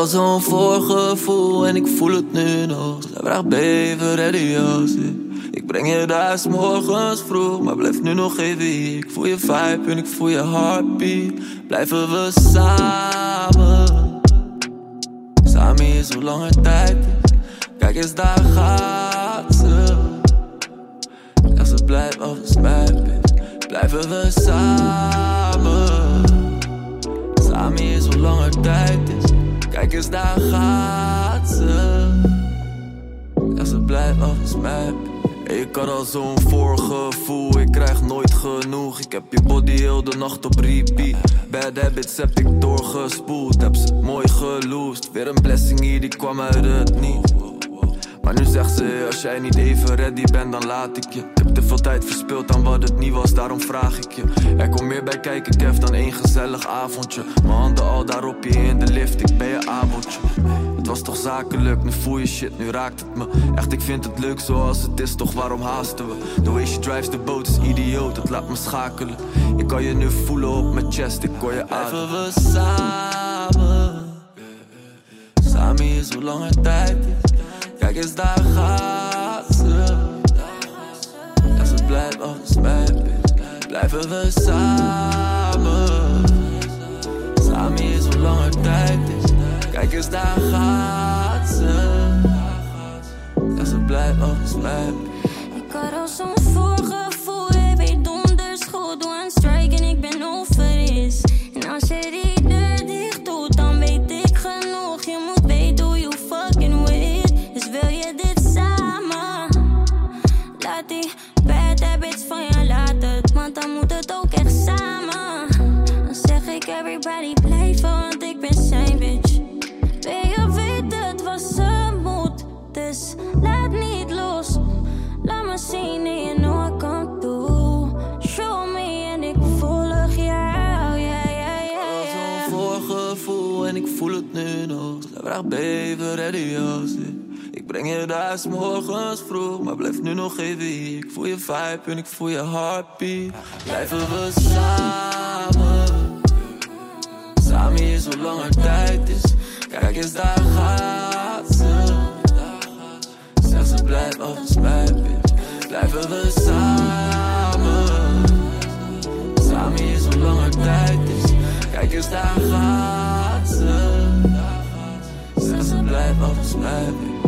al zo'n voorgevoel en ik voel het nu nog. Zij vraagt beven, ready als ik breng je daar 's morgens vroeg, maar blijf nu nog even hier. Ik voel je vibe en ik voel je heartbeat. Blijven we samen. Samen is hoe langer tijd is. Kijk eens, daar gaat ze. Zeg ze blijf of het spijt is. Blijven we samen. Samen is hoe langer tijd is. Kijk eens, daar gaat ze. Zeg ze blijf of het spijt is. Ik had al zo'n voorgevoel, ik krijg nooit genoeg. Ik heb je body heel de nacht op repeat. Bad habits heb ik doorgespoeld, heb ze mooi geloosd. Weer een blessing hier, die kwam uit het niet. Maar nu zegt ze, als jij niet even ready bent, dan laat ik je. Ik heb te veel tijd verspild aan wat het niet was, daarom vraag ik je. Er komt meer bij kijken, Kev, dan één gezellig avondje. Mijn handen al daar op je in de lift, ik ben je abeltje. Het was toch zakelijk, nu voel je shit, nu raakt het me. Echt, ik vind het leuk zoals het is, toch waarom haasten we? The way she drives the boat is idioot, het laat me schakelen. Ik kan je nu voelen op mijn chest, ik hoor je ademen. Blijven we samen. Samen is hoe langer tijd is. Kijk eens, daar gaat ze. Ja, ze blijft of het spijt is. Blijven we samen. Samen is hoe langer tijd is. Kijk eens, daar gaat ze. Ja, ze blijft of het spijt is. Ik had al zo'n voorgevoel, je weet donders goed. Doe een strike en ik ben over is. En als je die deur dicht doet, dan weet ik genoeg. Je moet weten hoe you fucking with. Dus wil je dit samen? Laat die bad habits van je laten, want dan moet het ook echt samen. Dan zeg ik everybody blijven, want ik ben zijn bitch. Wil je weten, het was een moed, dus laat niet los. Laat me zien en je know I come through. Show me en ik volg jou, Al zo'n voorgevoel en ik voel het nu nog. Zij vraagt beven, ready als ik breng je daar 's morgens vroeg, maar blijf nu nog even hier. Ik voel je vibe en ik voel je heartbeat. Blijven we samen. Samen is hoe langer tijd is. Kijk eens, daar gaat ze. Zeg ze blijf of het spijt is. Blijven we samen. Samen is hoe langer tijd is. Kijk eens, daar gaat ze. Zeg ze blijf of het spijt is.